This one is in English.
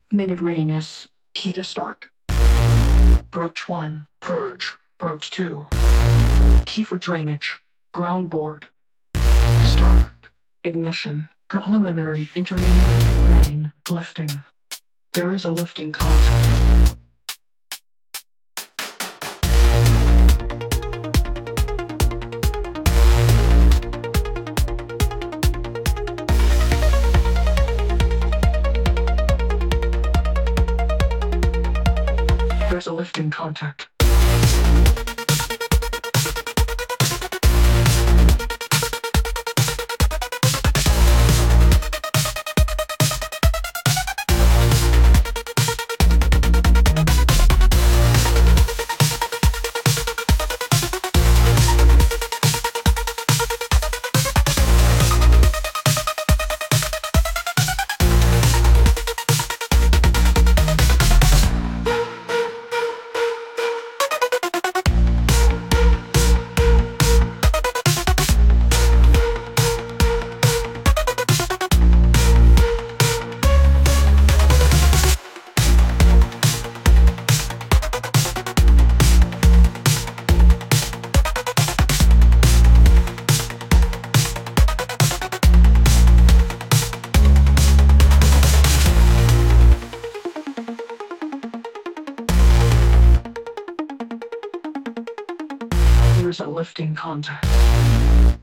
Minute Rainus. Key to start. Approach 1. Purge. Approach 2. Key for drainage. Ground board. Start. Ignition. Preliminary. Intermediate. Main. Lifting. There is a lifting concept. There's a lifting contact. There's a lifting contact.